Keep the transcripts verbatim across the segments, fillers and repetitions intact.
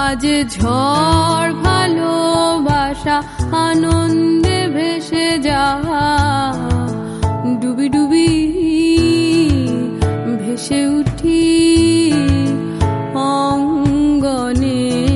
আজ ঝড় ভালোবাসা আনন্দে ভেসে যাওয়া, ডুবি ডুবি ভেসে উঠি অঙ্গনে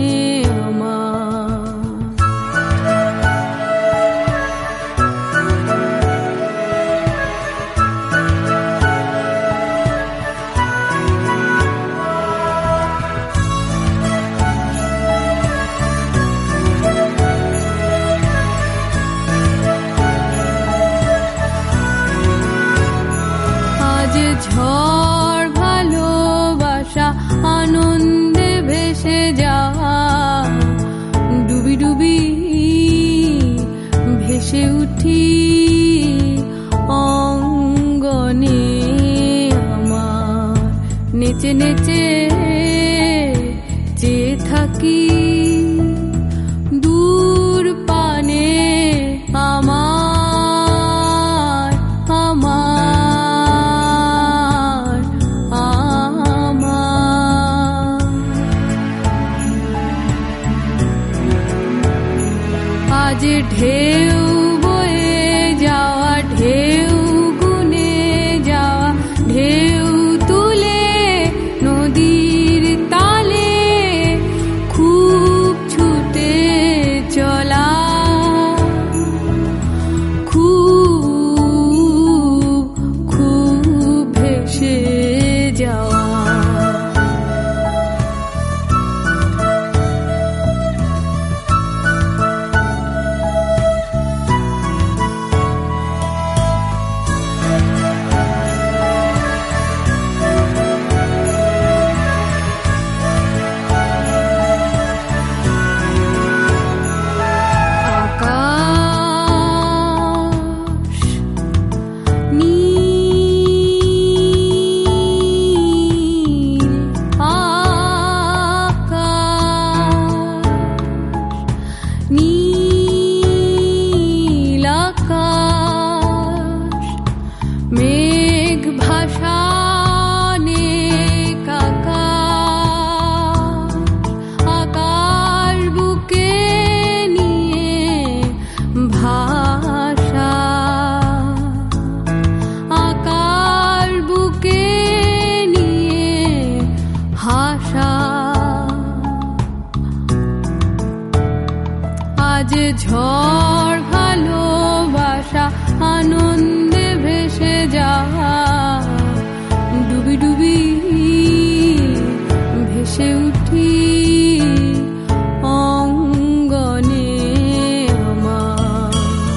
ঝড় ভালোবাসা আনন্দে ভেসে যাওয়া, ডুবি ডুবি ভেসে উঠি অঙ্গনে আমার। নেচে নেচে চেয়ে থাকি দূর পানে আমার, আমার আজ ঢেউ বয়ে যাওয়া, ঢেউ গুনে যাওয়া, ঢেউ তুলে নদীর তালে খুব ছুটে চলা, খুব খুব ভেসে যাওয়া। মেঘ ভাসানে আকাশ, আকাশ বুকে নিয়ে ভাষা, আকাশ বুকে নিয়ে ভাষা। আজ ঝড় ভালোবাসা আনন্দে ভেসে যাওয়া, ডুবি ডুবি ভেসে উঠি অঙ্গনে আমার।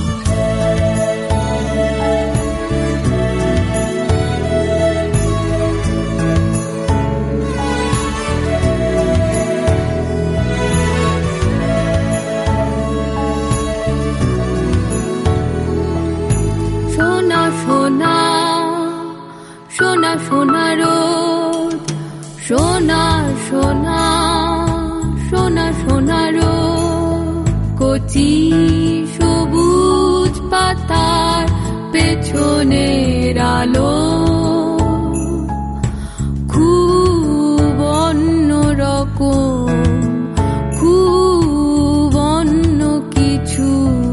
সোনা সোনা সোনা সোনা রোদ, সোনা সোনা সোনা সোনা রোদ, কচি সবুজ পাতার পেছনের আলো, খুব অন্যরকম, খুব অন্য কিছু,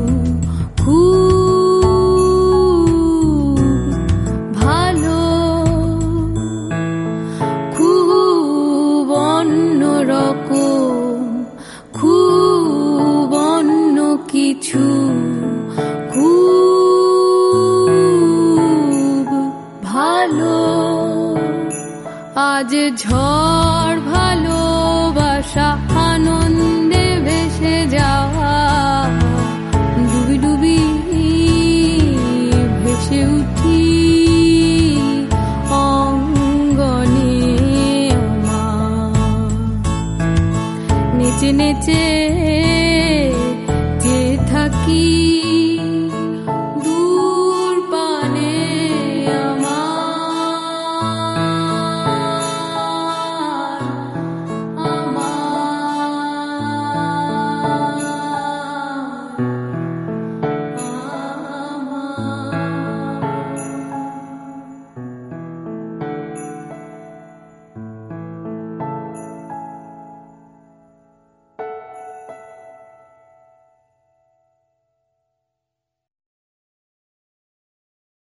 খুব অন্য কিছু, খুব ভালো। আজ ঝড়